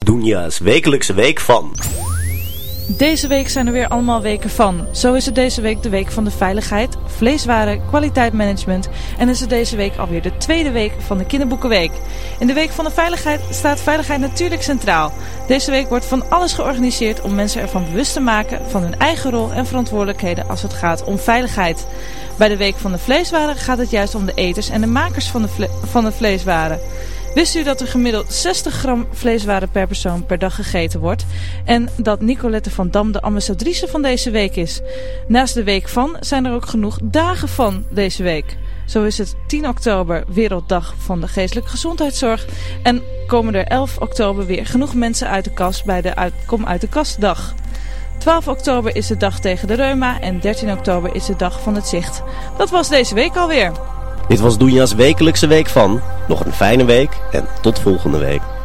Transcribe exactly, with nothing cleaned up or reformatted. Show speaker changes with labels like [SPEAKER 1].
[SPEAKER 1] Doenja's wekelijkse week van.
[SPEAKER 2] Deze week zijn er weer allemaal weken van. Zo is het deze week de week van de veiligheid, vleeswaren, kwaliteitsmanagement en is het deze week alweer de tweede week van de kinderboekenweek. In de week van de veiligheid staat veiligheid natuurlijk centraal. Deze week wordt van alles georganiseerd om mensen ervan bewust te maken van hun eigen rol en verantwoordelijkheden als het gaat om veiligheid. Bij de week van de vleeswaren gaat het juist om de eters en de makers van de, vle- van de vleeswaren. Wist u dat er gemiddeld zestig gram vleeswaren per persoon per dag gegeten wordt? En dat Nicolette van Dam de ambassadrice van deze week is. Naast de week van zijn er ook genoeg dagen van deze week. Zo is het tien oktober Werelddag van de Geestelijke Gezondheidszorg. En komen er elf oktober weer genoeg mensen uit de kast bij de uit, Kom uit de Kastdag. twaalf oktober is de dag tegen de reuma en dertien oktober is de dag van het zicht. Dat was deze week alweer.
[SPEAKER 1] Dit was Doenja's wekelijkse week van. Nog een fijne week en tot volgende week.